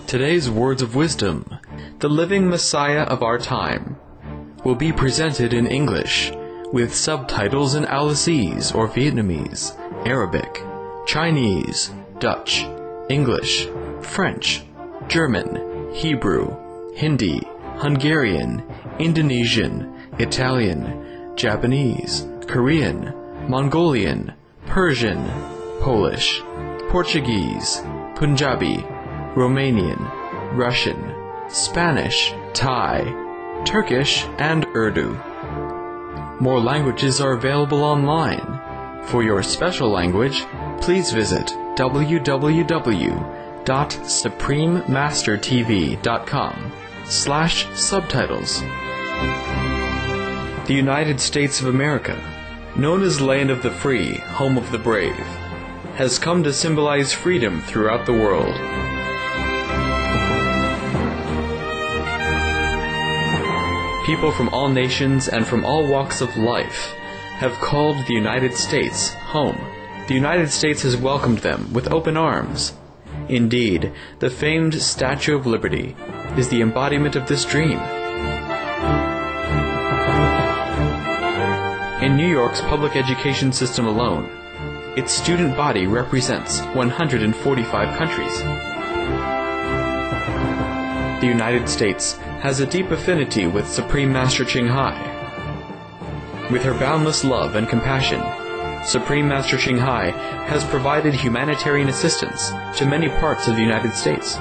Today's words of wisdom, the living Messiah of our time, will be presented in English, with subtitles in Aulacese or Vietnamese, Arabic, Chinese, Dutch, English, French, German, Hebrew, Hindi, Hungarian, Indonesian, Italian, Japanese, Korean, Mongolian, Persian, Polish, Portuguese, Punjabi, Romanian, Russian, Spanish, Thai, Turkish, and Urdu. More languages are available online. For your special language, please visit www.suprememastertv.com/subtitles. The United States of America, known as Land of the Free, Home of the Brave, has come to symbolize freedom throughout the world. People from all nations and from all walks of life have called the United States home. The United States has welcomed them with open arms. Indeed, the famed Statue of Liberty is the embodiment of this dream. In New York's public education system alone, its student body represents 145 countries. The United States has a deep affinity with Supreme Master Ching Hai. With her boundless love and compassion, Supreme Master Ching Hai has provided humanitarian assistance to many parts of the United States.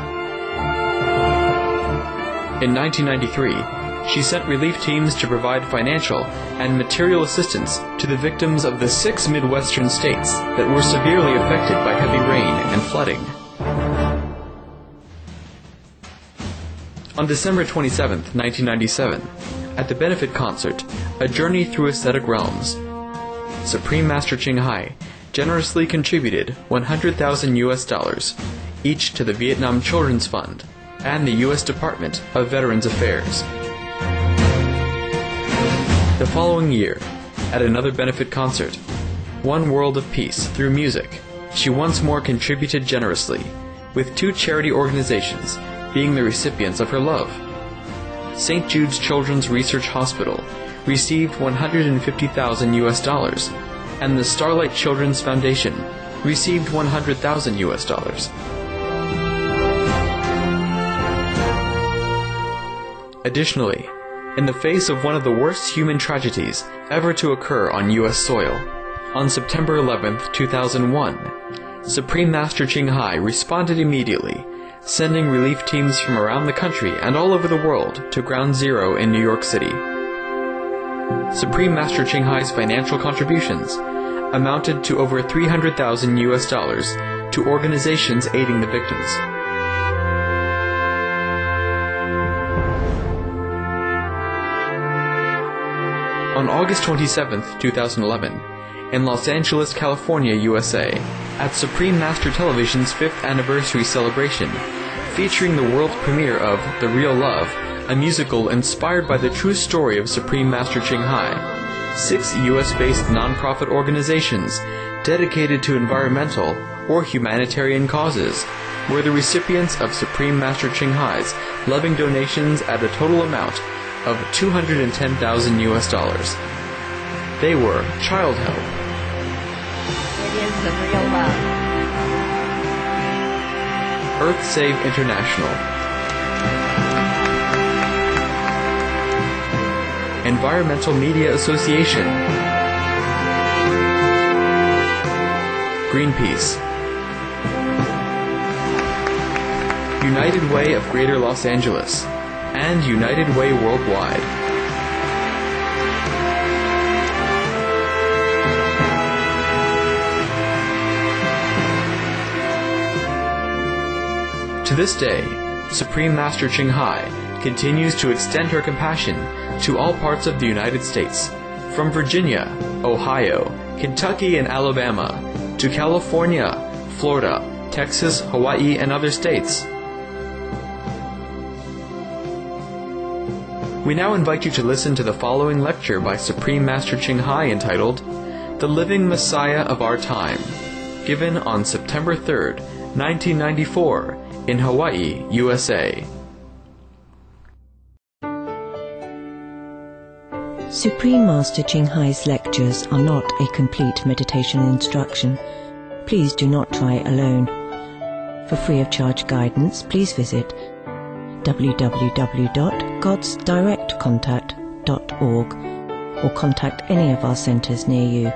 In 1993, she sent relief teams to provide financial and material assistance to the victims of the 6 Midwestern states that were severely affected by heavy rain and flooding. On December 27, 1997, at the benefit concert, A Journey Through Aesthetic Realms, Supreme Master Ching Hai generously contributed $100,000 each to the Vietnam Children's Fund and the U.S. Department of Veterans Affairs. The following year, at another benefit concert, One World of Peace Through Music, she once more contributed generously, with 2 charity organizations being the recipients of her love. St. Jude's Children's Research Hospital received $150,000, and the Starlight Children's Foundation received $100,000. Additionally, in the face of one of the worst human tragedies ever to occur on U.S. soil, on September 11, 2001, Supreme Master Ching Hai responded immediately, sending relief teams from around the country and all over the world to Ground Zero in New York City. Supreme Master Ching Hai's financial contributions amounted to over $300,000 to organizations aiding the victims. On August 27, 2011, in Los Angeles, California, USA, at Supreme Master Television's 5th anniversary celebration, featuring the world premiere of The Real Love, a musical inspired by the true story of Supreme Master Ching Hai, 6 U.S.-based nonprofit organizations dedicated to environmental or humanitarian causes were the recipients of Supreme Master Ching Hai's loving donations at a total amount of $210,000. They were Child Help, It is the real love. Earth Save International, Environmental Media Association, Greenpeace, United Way of Greater Los Angeles, and United Way Worldwide. To this day, Supreme Master Ching Hai continues to extend her compassion to all parts of the United States, from Virginia, Ohio, Kentucky, and Alabama, to California, Florida, Texas, Hawaii, and other states. We now invite you to listen to the following lecture by Supreme Master Ching Hai entitled, The Living Messiah of Our Time, given on September 3rd 1994, in Hawaii, USA. Supreme Master Ching Hai's lectures are not a complete meditation instruction. Please do not try alone. For free of charge guidance, please visit www.godsdirectcontact.org or contact any of our centres near you.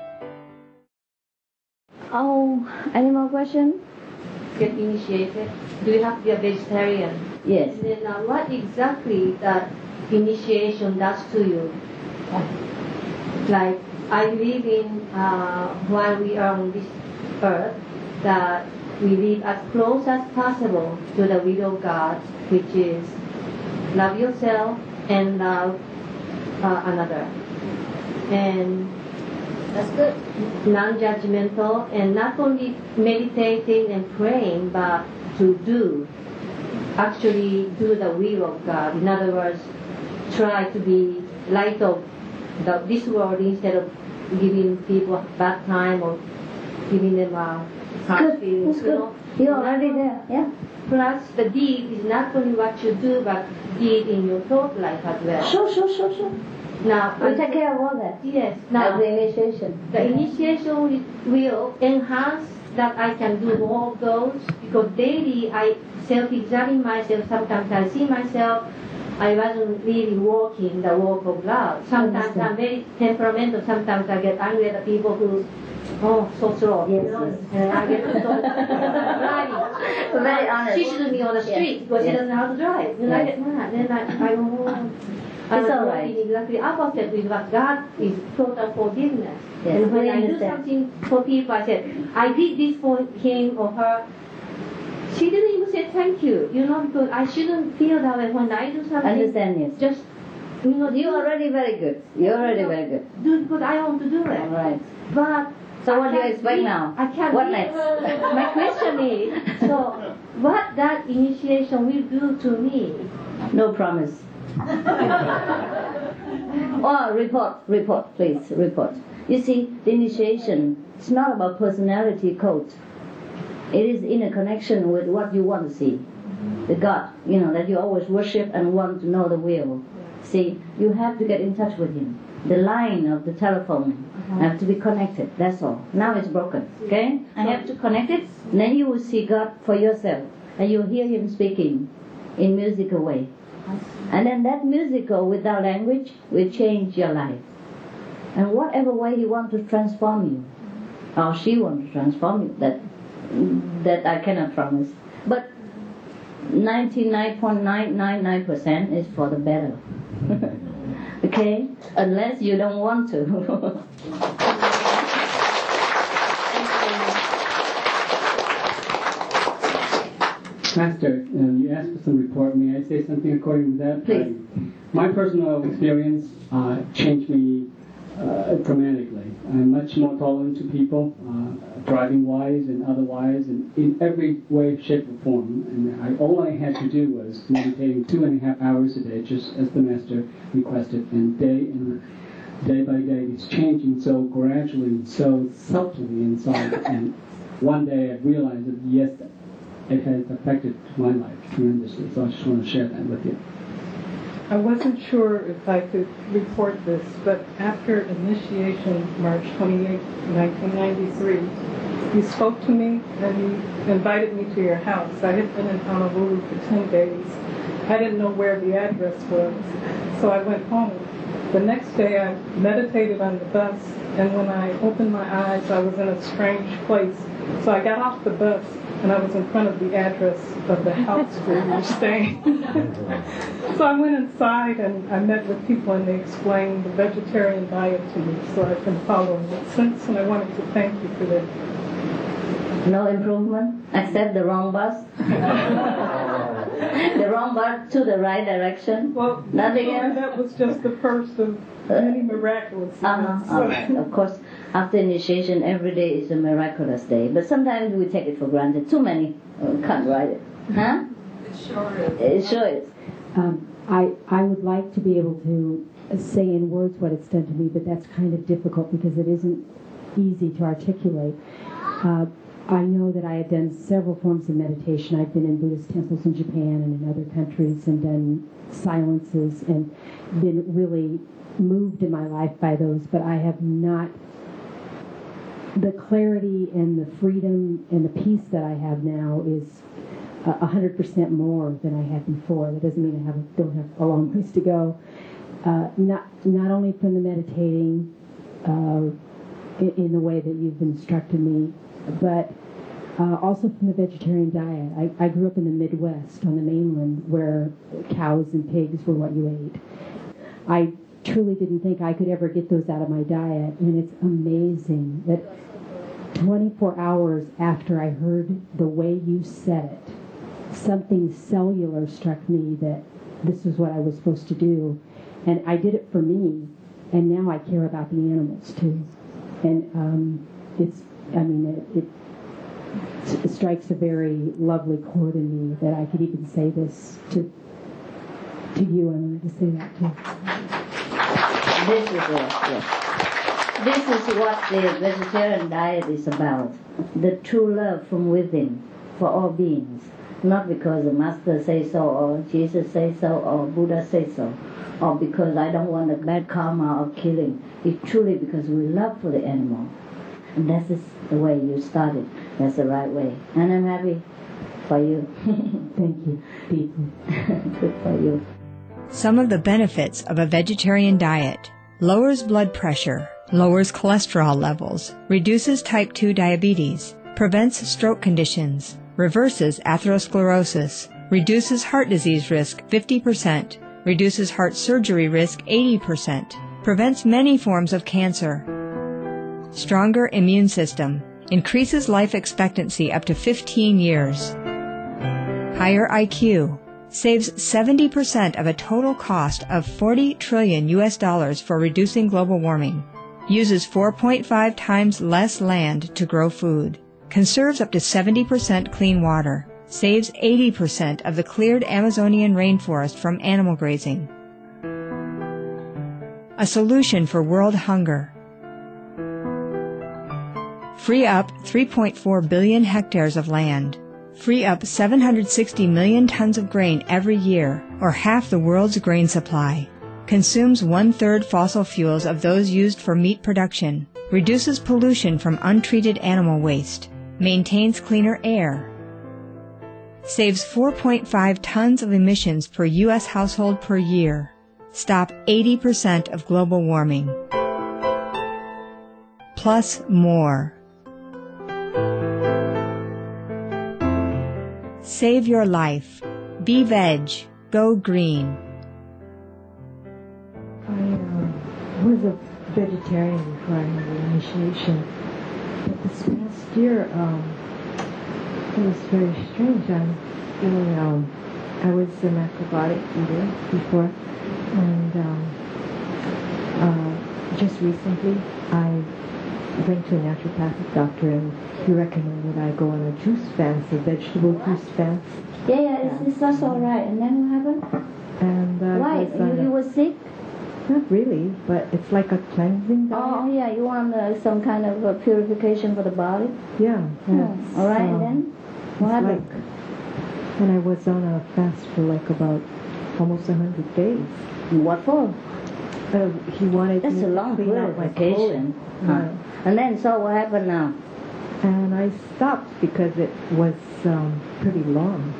Oh, any more questions? Get initiated. Do you have to be a vegetarian? Yes. And then what exactly that initiation does to you? Like I believe in while we are on this earth that we live as close as possible to the will of God, which is love yourself and love another. And That's good. non-judgmental, and not only meditating and praying, but to actually do the will of God. In other words, try to be light of this world instead of giving people a bad time or giving them a hard feeling. That's good. You're already there, yeah? Plus, the deed is not only what you do, but deed in your thought life as well. Sure. Now, We take care of all that. yes. Now, The initiation. the initiation will enhance that I can do more of those, because daily I self-examine myself. Sometimes I see myself, I wasn't really walking the walk of love. Sometimes I'm very temperamental. Sometimes I get angry at the people who, so slow. Yes, you know? yes. And I get so driving. Very honest. She shouldn't be on the street because she doesn't know how to drive. And I get mad. Then I go, It's all right. Exactly opposite with what God is total forgiveness. Yes, And when we I do understand. something for people, I said, I did this for him or her. She didn't even say thank you, because I shouldn't feel that way when I do something. Understand, yes. Just, You're already very good. You're already very good. do it because I want to do it. All right. But So I what do you can't expect leave- now? I can't What leave. next? My question is, so what that initiation will do to me? No promise. Report, please, report. You see, the initiation, it's not about personality code. It is in a connection with what you want to see. The God, that you always worship and want to know the will. See, you have to get in touch with Him. The line of the telephone have to be connected, that's all. Now it's broken, okay? I have to connect it, then you will see God for yourself. And you'll hear Him speaking in musical way. And then that musical without language will change your life. And whatever way He wants to transform you, or she wants to transform you, that I cannot promise. But 99.999% is for the better. Okay? Unless you don't want to. Master, you asked for some report. May I say something according to that? Please. My personal experience changed me dramatically. I'm much more tolerant to people, driving-wise and otherwise, and in every way, shape, or form. And all I had to do was meditating 2.5 hours a day, just as the Master requested, and day by day, it's changing so gradually, so subtly inside. And one day I realized that, yes, it has affected my life tremendously. So I just want to share that with you. I wasn't sure if I could report this, but after initiation, March 28, 1993, you spoke to me and you invited me to your house. I had been in Honolulu for 10 days. I didn't know where the address was, so I went home. The next day I meditated on the bus, and when I opened my eyes, I was in a strange place. So I got off the bus, and I was in front of the address of the house where we were staying. So I went inside and I met with people, and they explained the vegetarian diet to me, so I've been following it since, and I wanted to thank you for that. No improvement, except the wrong bus. The wrong bus to the right direction. Well, Nothing else? that was just the first of many miraculous events. All right. Of course, after initiation, every day is a miraculous day. But sometimes we take it for granted. Too many can't write it. Huh? It sure is. It sure is. I would like to be able to say in words what it's done to me, but that's kind of difficult because it isn't easy to articulate. I know that I had done several forms of meditation. I've been in Buddhist temples in Japan and in other countries and done silences and been really moved in my life by those, but I have not. The clarity and the freedom and the peace that I have now is 100% more than I had before. That doesn't mean I don't have a long ways to go. Not only from the meditating in the way that you've instructed me, but also from the vegetarian diet. I grew up in the Midwest on the mainland where cows and pigs were what you ate. I truly didn't think I could ever get those out of my diet, and it's amazing that 24 hours after I heard the way you said it, something cellular struck me that this is what I was supposed to do, and I did it for me, and now I care about the animals too. And it strikes a very lovely chord in me that I could even say this to you. I wanted to say that too. This is it, yes. This is what the vegetarian diet is about. The true love from within for all beings. Not because the Master says so, or Jesus says so, or Buddha says so, or because I don't want a bad karma of killing. It's truly because we love for the animal. And that is the way you started. That's the right way. And I'm happy for you. Thank you, deeply. Good for you. Some of the benefits of a vegetarian diet: lowers blood pressure, lowers cholesterol levels, reduces type 2 diabetes, prevents stroke conditions, reverses atherosclerosis, reduces heart disease risk 50%, reduces heart surgery risk 80%, prevents many forms of cancer. Stronger immune system, increases life expectancy up to 15 years. Higher IQ, saves 70% of a total cost of $40 trillion for reducing global warming, uses 4.5 times less land to grow food, conserves up to 70% clean water, saves 80% of the cleared Amazonian rainforest from animal grazing. A solution for world hunger. Free up 3.4 billion hectares of land. Free up 760 million tons of grain every year, or half the world's grain supply. Consumes 1/3 fossil fuels of those used for meat production. Reduces pollution from untreated animal waste. Maintains cleaner air. Saves 4.5 tons of emissions per U.S. household per year. Stop 80% of global warming. Plus more. Save your life. Be veg. Go green. I was a vegetarian before I had the initiation. But this past year, it was very strange. I'm feeling, I was a macrobiotic eater before, and just recently I went to a naturopathic doctor, and he recommended I go on a juice fast, a vegetable juice fast. Yeah, that's all right. And then what happened? And why? You were sick? Not really, but it's like a cleansing diet. Oh, yeah, you want some kind of purification for the body? Yeah. All right, and then? What happened? And I was on a fast for like about almost 100 days. What for? He wanted That's me a long to clean out my purification. colon. And then, so what happened now? And I stopped because it was pretty long.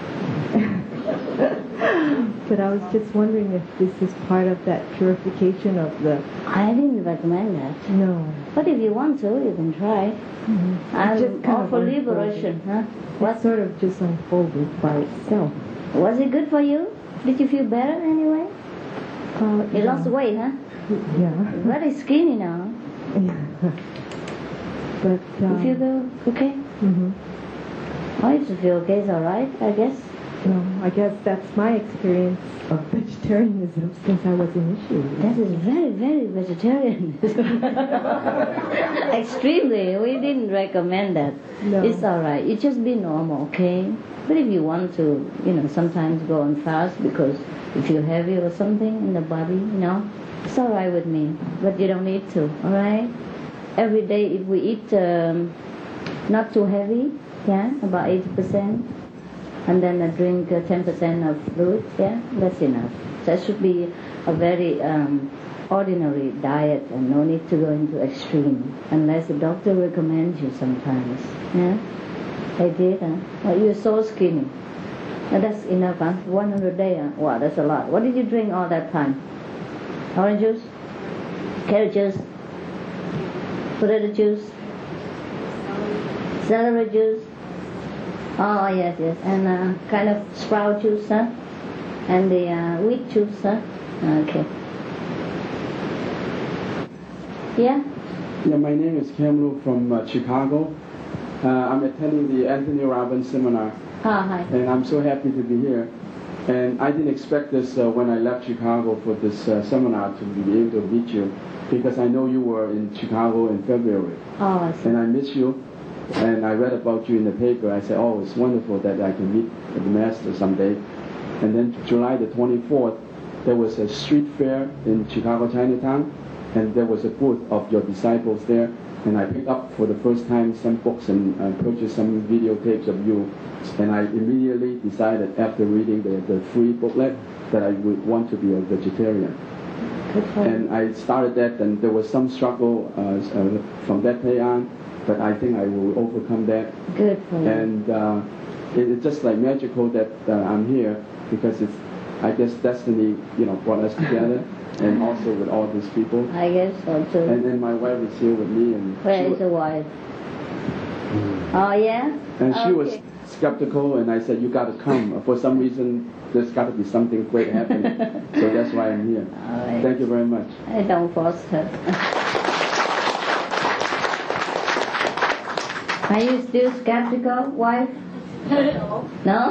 But I was just wondering if this is part of that purification of the... I didn't recommend that. No. But if you want to, you can try. Mm-hmm. I'm all for liberation. Huh? What sort of just unfolded by itself. Was it good for you? Did you feel better anyway? You yeah. lost weight, huh? Yeah. Very skinny now. Yeah. But... you feel good? Okay? Mm-hmm. Oh, if you feel okay, it's all right, I guess. No, I guess that's my experience of vegetarianism since I was initiated. That is very, very vegetarian. Extremely. We didn't recommend that. No. It's all right. It just be normal, okay? But if you want to, sometimes go on fast because you feel heavy or something in the body, it's all right with me. But you don't need to, all right? Every day if we eat Not too heavy, yeah, about 80%. And then drink 10% of fluid, yeah, that's enough. That should be a very ordinary diet and no need to go into extreme unless the doctor recommends you sometimes. Yeah, I did. Well, you're so skinny. That's enough, huh? 100 days. Wow, that's a lot. What did you drink all that time? Orange juice, carrot juice, potato juice, celery juice. Oh yes, and kind of sprout juice, huh? And the wheat juice, huh? Okay. Yeah? Yeah, my name is Kamlu from Chicago. I'm attending the Anthony Robbins seminar. Hi. And I'm so happy to be here. And I didn't expect this when I left Chicago for this seminar to be able to meet you, because I know you were in Chicago in February. Oh, I see. And I miss you. And I read about you in the paper. I said, oh, it's wonderful that I can meet the master someday. And then July the 24th, there was a street fair in Chicago, Chinatown, and there was a booth of your disciples there. And I picked up for the first time some books and purchased some videotapes of you. And I immediately decided, after reading the free booklet, that I would want to be a vegetarian. And I started that, and there was some struggle from that day on, but I think I will overcome that. Good for you. And it's just like magical that I'm here, because it's, I guess, destiny, brought us together, and also with all these people. I guess so too. And then my wife is here with me, and where is the wife? Oh yeah. And she was skeptical, and I said, you got to come. For some reason, there's got to be something great happening. So that's why I'm here. All right. Thank you very much. I don't force her. Are you still skeptical, wife? No?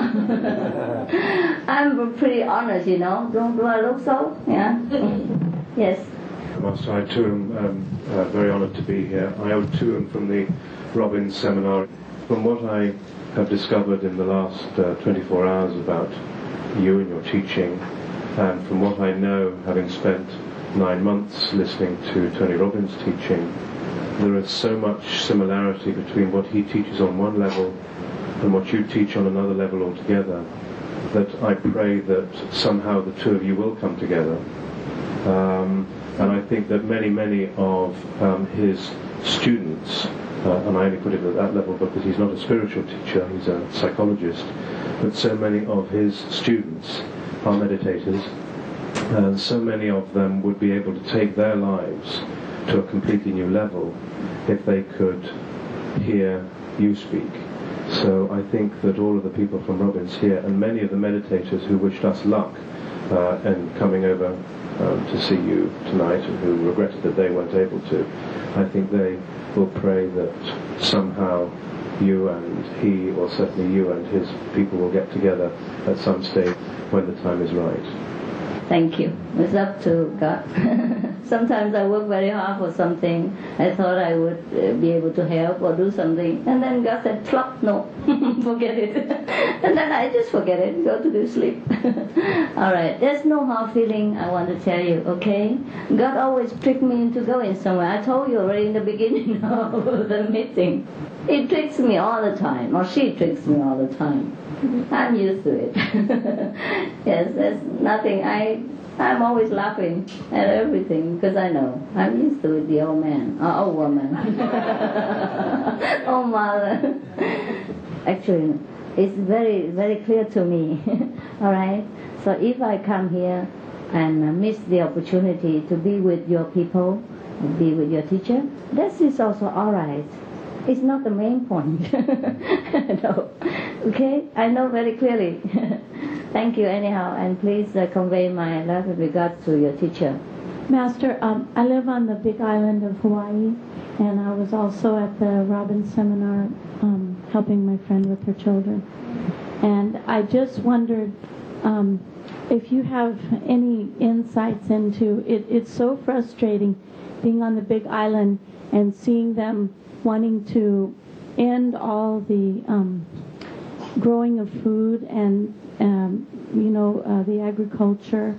I'm pretty honest, Don't do I look so? Yeah? Yes. Master, I too am very honoured to be here. I too am from the Robbins seminar. From what I have discovered in the last 24 hours about you and your teaching, and from what I know, having spent 9 months listening to Tony Robbins' teaching, there is so much similarity between what he teaches on one level and what you teach on another level altogether, that I pray that somehow the two of you will come together. And I think that many of his students, and I only put it at that level because he's not a spiritual teacher, he's a psychologist, but so many of his students are meditators, and so many of them would be able to take their lives to a completely new level if they could hear you speak. So I think that all of the people from Robbins here, and many of the meditators who wished us luck in coming over to see you tonight, and who regretted that they weren't able to, I think they will pray that somehow you and he, or certainly you and his people, will get together at some stage when the time is right. Thank you. It's up to God. Sometimes I work very hard for something. I thought I would be able to help or do something. And then God said, plop, no, forget it. And then I just forget it, go to sleep. All right, there's no hard feeling, I want to tell you, okay? God always tricked me into going somewhere. I told you already in the beginning of the meeting. He tricks me all the time, or she tricks me all the time. I'm used to it. Yes, there's nothing. I'm always laughing at everything because I know I'm used to it. The old man, old woman, old mother. Actually, it's very, very clear to me. All right. So if I come here and miss the opportunity to be with your people, be with your teacher, that is also all right. It's not the main point. No. Okay? I know very clearly. Thank you anyhow, and please convey my love and regard to your teacher. Master, I live on the Big Island of Hawaii, and I was also at the Robbins seminar helping my friend with her children. And I just wondered if you have any insights into it. It's so frustrating being on the Big Island and seeing them wanting to end all the growing of food and the agriculture,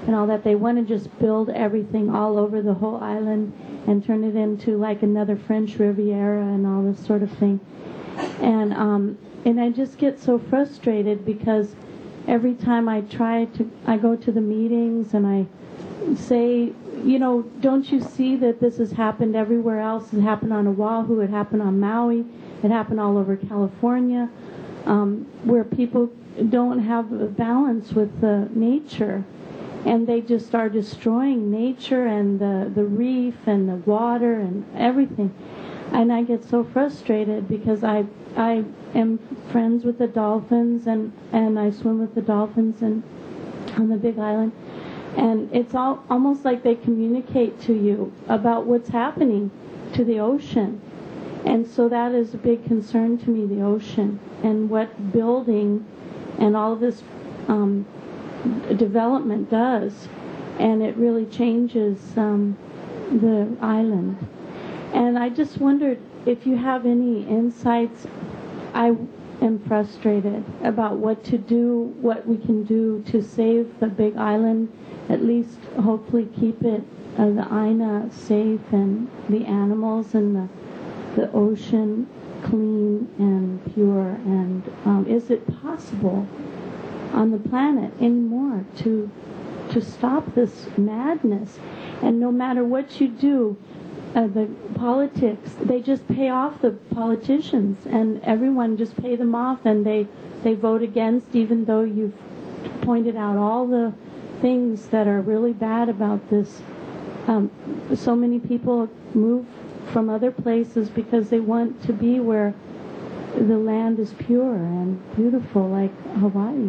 and all that. They want to just build everything all over the whole island and turn it into like another French Riviera and all this sort of thing. And I just get so frustrated because every time I go to the meetings and I say, you know, don't you see that this has happened everywhere else? It happened on Oahu, it happened on Maui, it happened all over California, where people don't have a balance with nature, and they just are destroying nature and the reef and the water and everything. And I get so frustrated because I am friends with the dolphins and I swim with the dolphins on the Big Island. And it's almost like they communicate to you about what's happening to the ocean. And so that is a big concern to me, the ocean, and what building and all of this development does. And it really changes the island. And I just wondered if you have any insights. I am frustrated about what to do, what we can do to save the Big Island, at least hopefully keep it, the Aina, safe, and the animals and the ocean clean and pure. And is it possible on the planet anymore to stop this madness? And no matter what you do, the politics, they just pay off the politicians, and everyone just pay them off, and they vote against, even though you've pointed out all the things that are really bad about this. So many people move from other places because they want to be where the land is pure and beautiful, like Hawaii.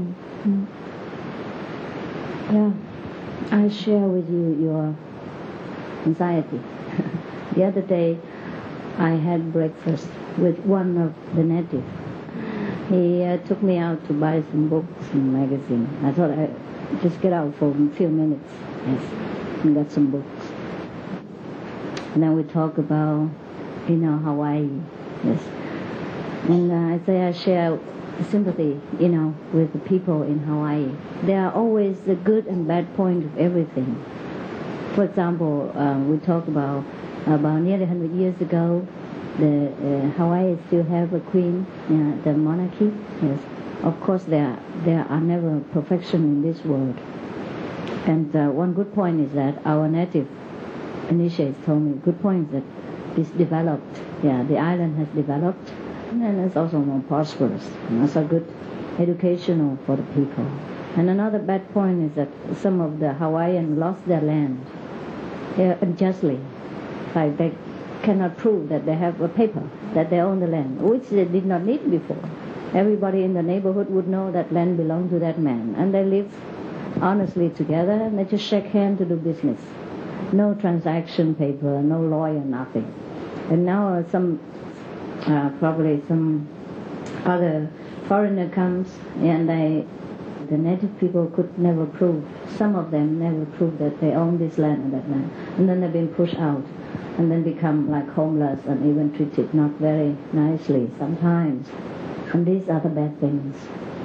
Yeah, I share with you your anxiety. The other day, I had breakfast with one of the natives. He took me out to buy some books and magazines. I thought I'd just get out for a few minutes, yes, and get some books. And then we talk about, Hawaii, yes. And I say I share sympathy, with the people in Hawaii. There are always the good and bad point of everything. For example, we talk about nearly 100 years ago, the Hawaii still have a queen, the monarchy. Yes, of course there are never perfection in this world. And one good point is that our native initiates told me, good point is that it's developed. Yeah, the island has developed, and it's also more prosperous. And also good educational for the people. And another bad point is that some of the Hawaiians lost their land unjustly. Like they cannot prove that they have a paper, that they own the land, which they did not need before. Everybody in the neighborhood would know that land belonged to that man, and they live honestly together, and they just shake hands to do business. No transaction paper, no lawyer, nothing. And now probably some other foreigner comes, and the native people could never prove, some of them never proved that they own this land and that land. And then they've been pushed out, and then become like homeless and even treated not very nicely sometimes. And these are the bad things.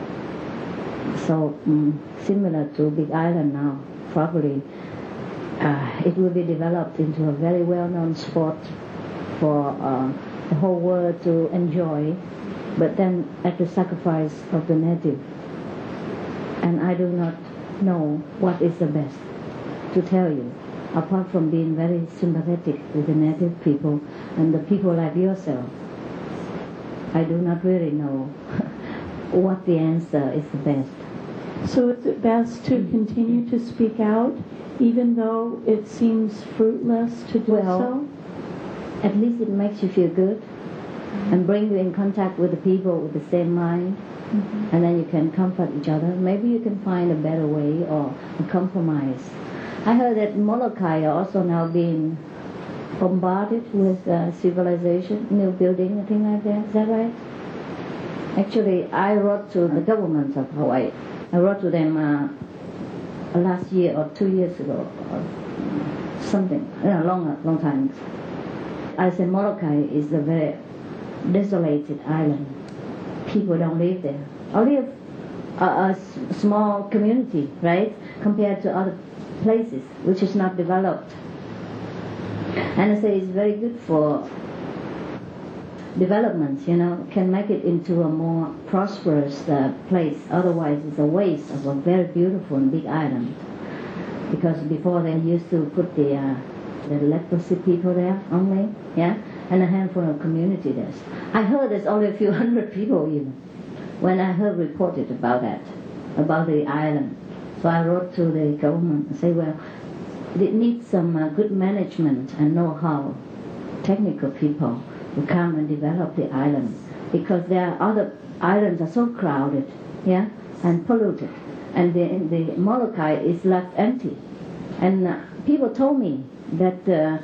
So similar to Big Island now, probably it will be developed into a very well-known spot for the whole world to enjoy, but then at the sacrifice of the native. And I do not know what is the best to tell you, apart from being very sympathetic with the native people and the people like yourself. I do not really know what the answer is the best. So is it best to continue to speak out, even though it seems fruitless to do so? At least it makes you feel good and bring you in contact with the people with the same mind. Mm-hmm. And then you can comfort each other. Maybe you can find a better way or a compromise. I heard that Molokai are also now being bombarded with civilization, new building and things like that. Is that right? Actually, I wrote to the government of Hawaii. I wrote to them last year or 2 years ago or something, long time. I said Molokai is a very desolated island. People don't live there. Only a small community, right, compared to other places which is not developed. And I say it's very good for development, can make it into a more prosperous place. Otherwise it's a waste of a very beautiful and big island. Because before they used to put the leprosy people there only, and a handful of community there. I heard there's only a few hundred people even, when I heard reported about that, about the island. So I wrote to the government and say, well, it needs some good management and know-how, technical people to come and develop the island, because there are other islands are so crowded, and polluted, and the Molokai is left empty. And people told me that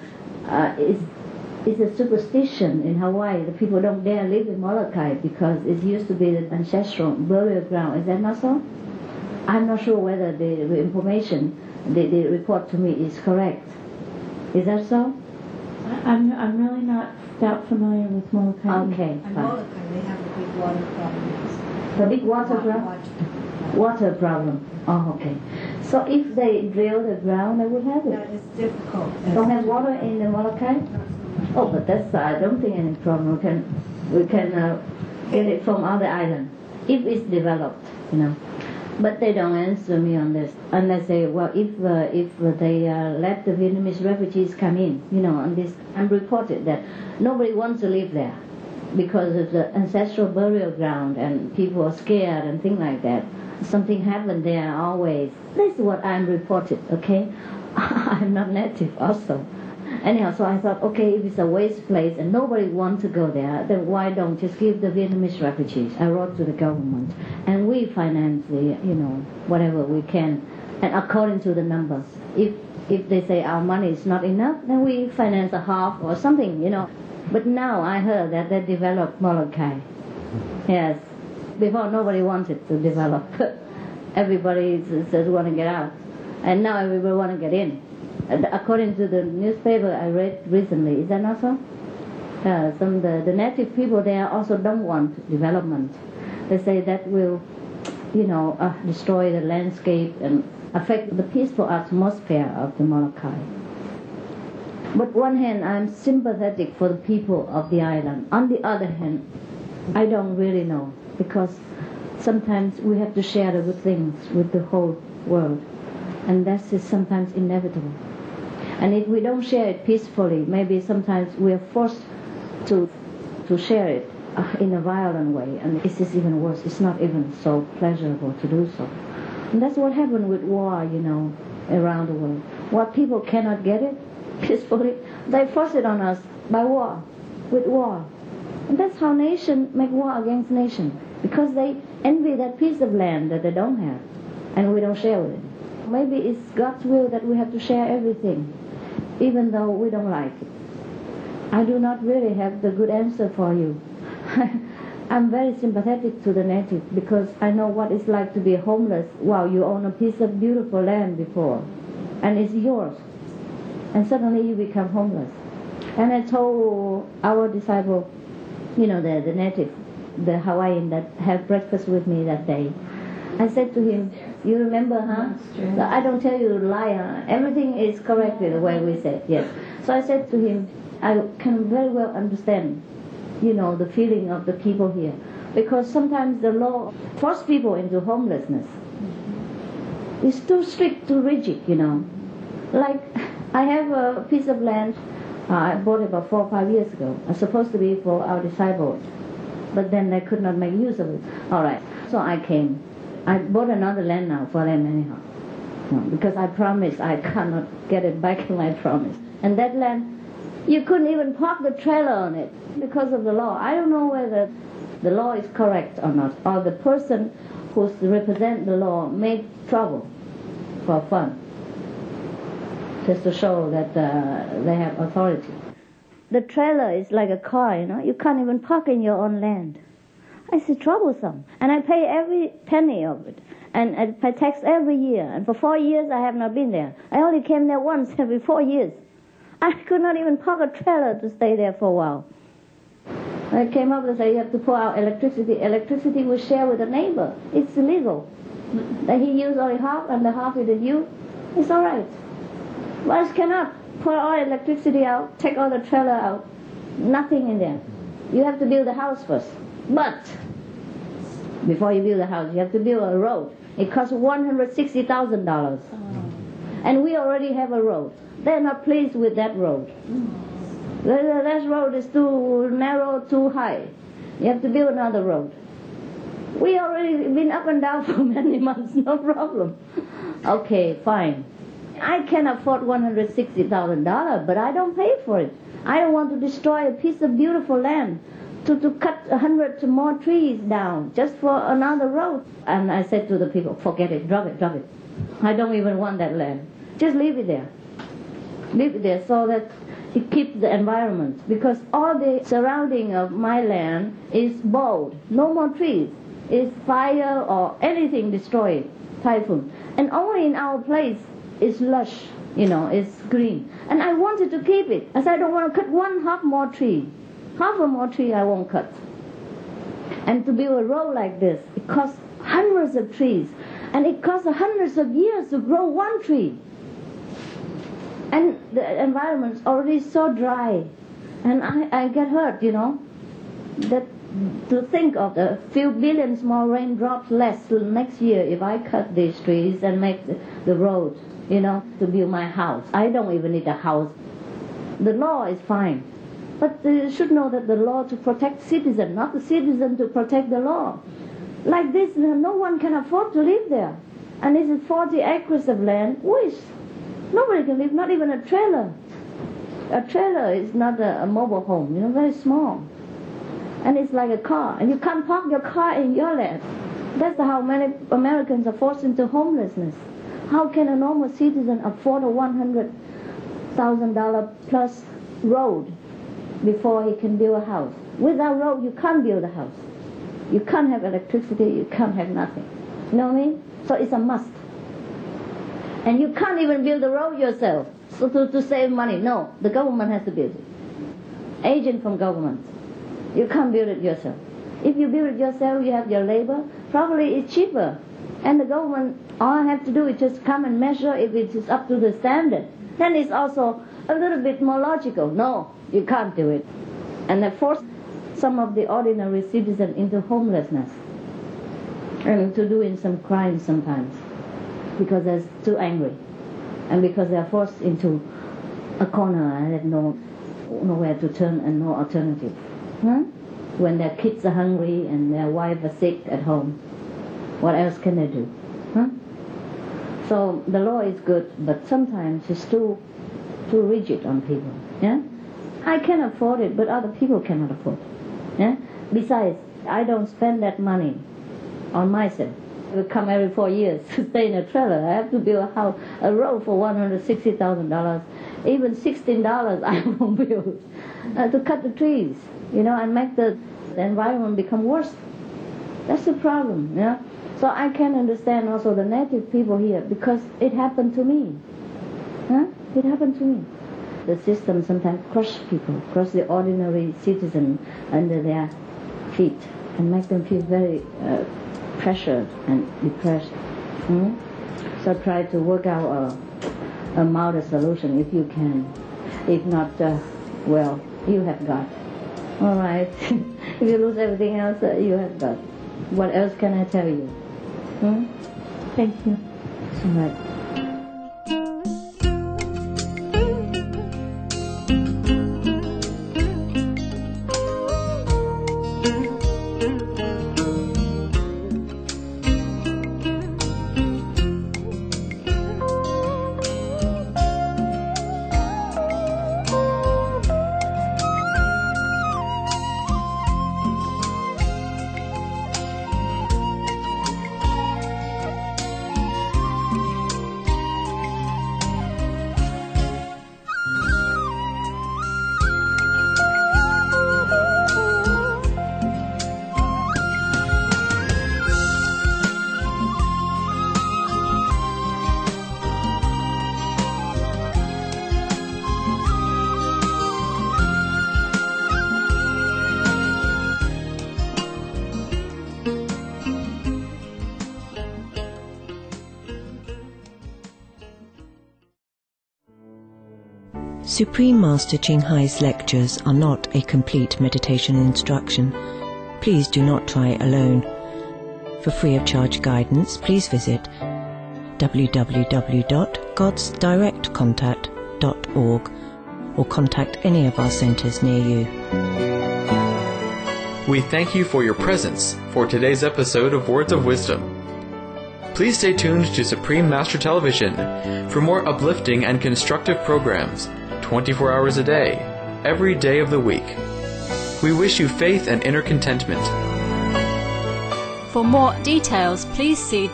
it's a superstition in Hawaii. The people don't dare live in Molokai because it used to be the ancestral burial ground. Is that not so? I'm not sure whether the information they report to me is correct. Is that so? I'm really not that familiar with Molokai. Okay, In fine. Molokai, they have a big water problem. The big water problem? Water problem. Oh, okay. So if they drill the ground, they would have it? That is difficult. Don't have water in the Molokai? Oh, but that's, I don't think any problem. We can get it from other islands, if it's developed, But they don't answer me on this. And they say, well, if they let the Vietnamese refugees come in, on this, and reported that nobody wants to live there because of the ancestral burial ground and people are scared and things like that. Something happened there always. This is what I'm reported, okay? I'm not native also. Anyhow, so I thought, okay, if it's a waste place and nobody wants to go there, then why don't just give the Vietnamese refugees? I wrote to the government, and we finance the, whatever we can, and according to the numbers. If they say our money is not enough, then we finance a half or something, But now I heard that they developed Molokai. Yes, before nobody wanted to develop. Everybody says want to get out, and now everybody want to get in. According to the newspaper I read recently, is that not so? The native people there also don't want development. They say that will, destroy the landscape and affect the peaceful atmosphere of the Molokai. But one hand, I'm sympathetic for the people of the island. On the other hand, I don't really know, because sometimes we have to share the good things with the whole world, and that is sometimes inevitable. And if we don't share it peacefully, maybe sometimes we are forced to share it in a violent way, and this is even worse. It's not even so pleasurable to do so. And that's what happened with war, around the world. What people cannot get it peacefully, they force it on us by war, with war. And that's how nations make war against nations, because they envy that piece of land that they don't have, and we don't share with it. Maybe it's God's will that we have to share everything, even though we don't like it. I do not really have the good answer for you. I'm very sympathetic to the native, because I know what it's like to be homeless while you own a piece of beautiful land before, and it's yours, and suddenly you become homeless. And I told our disciple, the native, the Hawaiian that had breakfast with me that day, I said to him, you remember, huh? I don't tell you to lie, huh? Everything is correctly the way we said, yes. So I said to him, I can very well understand, the feeling of the people here. Because sometimes the law forces people into homelessness. It's too strict, too rigid, Like, I have a piece of land, I bought it about 4 or 5 years ago. It's supposed to be for our disciples, but then they could not make use of it. All right, so I came. I bought another land now for them anyhow. Because I promised I cannot get it back in my promise. And that land, you couldn't even park the trailer on it because of the law. I don't know whether the law is correct or not, or the person who represents the law made trouble for fun, just to show that they have authority. The trailer is like a car, you can't even park in your own land. It's troublesome, and I pay every penny of it, and I pay tax every year, and for 4 years I have not been there. I only came there once every 4 years. I could not even park a trailer to stay there for a while. I came up and said, you have to pour out electricity. Electricity we share with a neighbor. It's illegal. He used only half, and the half is you. It's all right. But cannot pour all electricity out, take all the trailer out, nothing in there. You have to build a house first. But before you build a house, you have to build a road. It costs $160,000. And we already have a road. They're not pleased with that road. That road is too narrow, too high. You have to build another road. We already been up and down for many months, no problem. Okay, fine. I can afford $160,000, but I don't pay for it. I don't want to destroy a piece of beautiful land to cut 100 more trees down just for another road. And I said to the people, forget it, drop it, drop it. I don't even want that land. Just leave it there. Leave it there so that it keeps the environment. Because all the surrounding of my land is bald. No more trees. It's fire or anything destroyed, typhoon. And only in our place is lush, it's green. And I wanted to keep it. I said, I don't want to cut half more tree. Half a more tree I won't cut. And to build a road like this, it costs hundreds of trees. And it costs hundreds of years to grow one tree. And the environment's already so dry. And I get hurt, that to think of a few billions more raindrops less next year if I cut these trees and make the road, to build my house. I don't even need a house. The law is fine. But you should know that the law to protect citizens, not the citizen to protect the law. Like this, no one can afford to live there. And this is 40 acres of land. Nobody can live, not even a trailer. A trailer is not a mobile home, very small. And it's like a car. And you can't park your car in your land. That's how many Americans are forced into homelessness. How can a normal citizen afford a $100,000 plus road before he can build a house? Without road, you can't build a house. You can't have electricity, you can't have nothing. You know what I mean? So it's a must. And you can't even build the road yourself so to save money. No, the government has to build it. Agent from government. You can't build it yourself. If you build it yourself, you have your labor, probably it's cheaper. And the government, all I have to do is just come and measure if it is up to the standard. Then it's also a little bit more logical. No, you can't do it. And they force some of the ordinary citizens into homelessness and to doing some crimes sometimes because they're too angry and because they're forced into a corner and have nowhere to turn and no alternative. When their kids are hungry and their wife are sick at home, what else can they do? So the law is good, but sometimes it's too rigid on people. Yeah, I can afford it, but other people cannot afford it. Yeah. Besides, I don't spend that money on myself. I will come every 4 years to stay in a trailer. I have to build a road for $160,000. Even $16 I won't build to cut the trees, and make the environment become worse. That's the problem, So I can understand also the native people here because it happened to me. It happened to me. The system sometimes crush people, crush the ordinary citizen under their feet and make them feel very pressured and depressed. So try to work out a milder solution if you can. If not, well, you have God. All right. If you lose everything else, you have God. What else can I tell you? Thank you. All right. Supreme Master Ching Hai's lectures are not a complete meditation instruction. Please do not try alone. For free of charge guidance, please visit www.godsdirectcontact.org or contact any of our centers near you. We thank you for your presence for today's episode of Words of Wisdom. Please stay tuned to Supreme Master Television for more uplifting and constructive programs 24 hours a day, every day of the week. We wish you faith and inner contentment. For more details, please see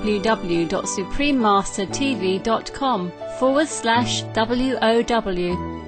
www.suprememastertv.com/WOW.